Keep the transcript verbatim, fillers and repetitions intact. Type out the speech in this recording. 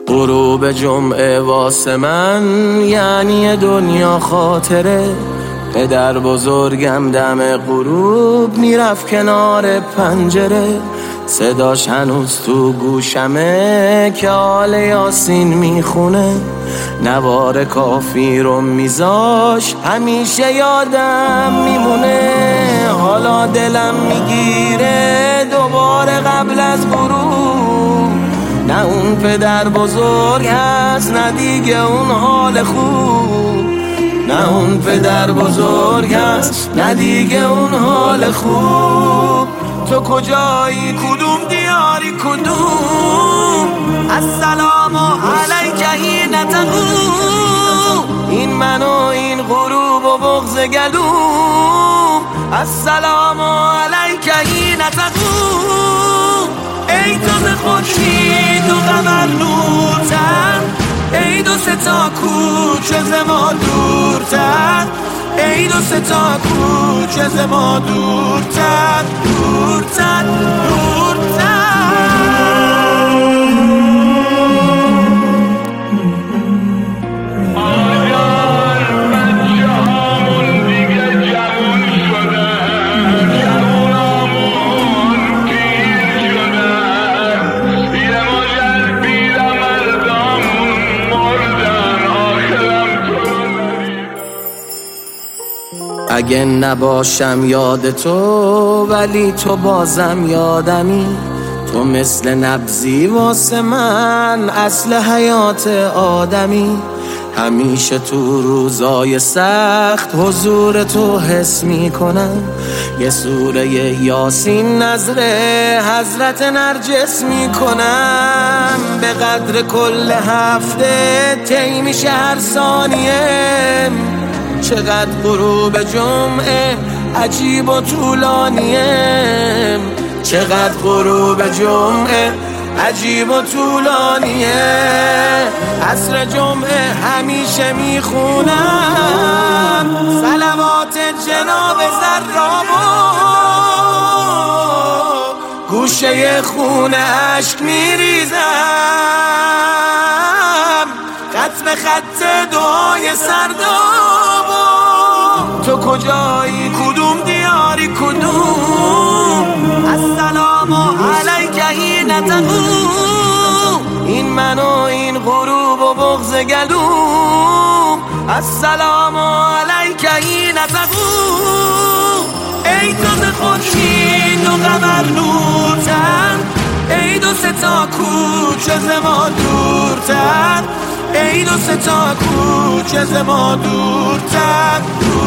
غروب جمعه واسه من یعنی دنیا خاطره. پدر بزرگم دم غروب میرفت کنار پنجره، صداش هنوز تو گوشمه که آل یاسین میخونه. نوار کافی رو میذاش همیشه یادم میمونه. حالا دلم میگیره دوباره قبل از غروب، نه اون پدر بزرگ هست نه دیگه اون حال خوب، نه اون پدر بزرگ هست نه دیگه اون حال خوب. تو کجایی کدوم دیاری کدوم؟ السلام علیک حین تقوم. این من و این غروب و بغض گلوم. السلام علیک حین تقوم. ای تو ز خورشید و قمر نورتر، ای دو ستا کوچه ز ما دورتر، ای دو ستا کوچه ز ما دورتر، دورتر دورتر. اگه نباشم یاد تو ولی تو بازم یادمی. تو مثل نبضی واسه من اصل حیات آدمی. همیشه تو روزای سخت حضور تو حس میکنم. یه سوره یاسین نظر حضرت نرجس میکنم. به قدر کل هفته طی میشه هر ثانیه. چقدر غروب جمعه عجیب و طولانیه. چقدر غروب جمعه عجیب و طولانیه. عصر جمعه همیشه میخونم صلوات جناب زرابو. گوشه خونه اشک میریزم خط به خط دعای سردابو. تو کجایی کدوم دیاری کدوم؟ السلام علیک حین تقوم. این من و این غروب و بغض گلوم. السلام علیک حین تقوم. ای تو ز خورشید و قمر نورتر، ای دو ستا کوچه ز ما دورتر، ای دو ستا کوچه ز ما دورتر.